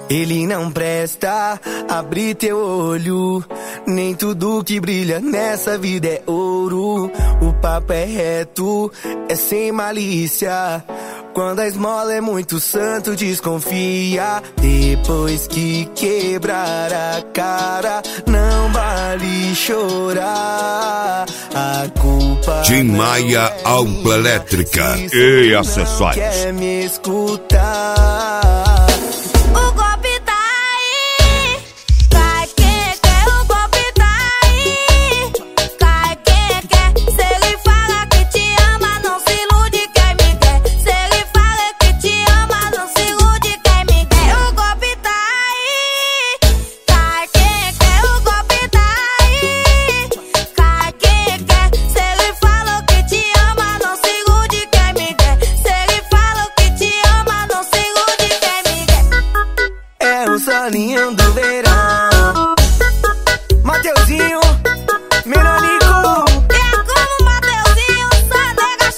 Ele não presta, abre teu olho. Nem tudo que brilha nessa vida é ouro. O papo é reto, é sem malícia. Quando a esmola é muito santo, desconfia. Depois que quebrar a cara, não vale chorar. A culpa Tim Maia, Ampla Elétrica e acessórios. Quer me escutar? Solinho do verão, Mateuzinho, Menonico. É como Mateuzinho, só nega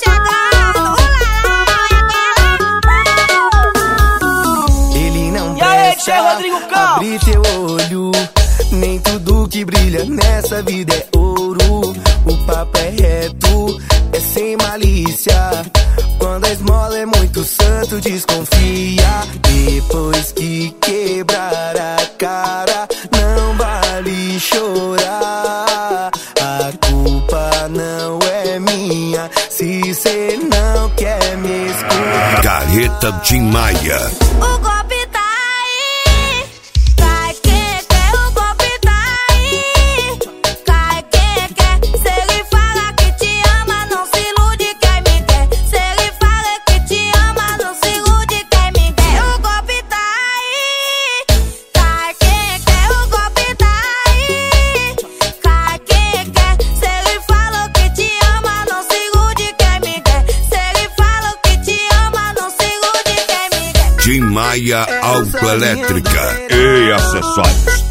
chegando. Ele não presta, abre teu olho. Nem tudo que brilha nessa vida é ouro. O papo é reto, é sem malícia. Quando a esmola é muito santo, desconfia. Depois que quebrar a cara, não vale chorar. A culpa não é minha, se cê não quer me escutar. Carreta Tim Maia. O golpe tá aí, cai quem quer, o golpe tá aí, cai quem quer. Se ele fala que te ama, não se ilude, quem me quer. Se ele fala que te ama, não se ilude, quem me quer. O golpe tá aí, cai quem quer, o golpe tá aí, cai quem quer. Se ele fala que te ama, não se ilude, quem me quer. Se ele fala que te ama, não se ilude, quem me quer. Tim Maia, Ampla Elétrica e acessórios.